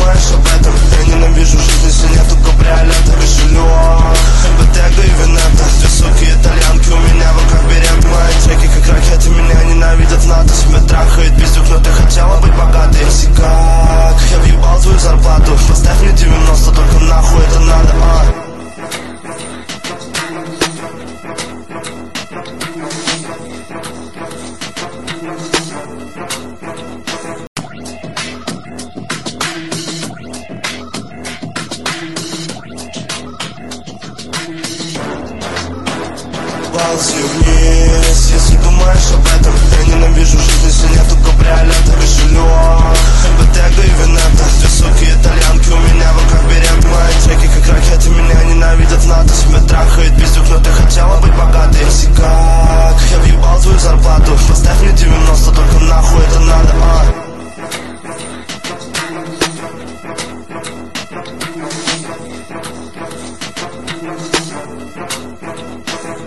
думаешь об этом? Я ненавижу жизнь, если нету кабриолета. Кошелек, Bottega и Венета. Две суки итальянки у меня в руках берем. Мои треки как ракеты, меня ненавидят НАТО. Себя трахает пиздюк, но ты хотела быть богатой. Если как, я въебал твою зарплату. Поставь мне 90, только нахуй это надо, Ползи вниз, если думаешь об этом. Я ненавижу жизнь, если нету кабриолета. Кошелек, Bottega и Венета. Две суки итальянки у меня в руках берем. Мои треки как ракеты, меня ненавидят.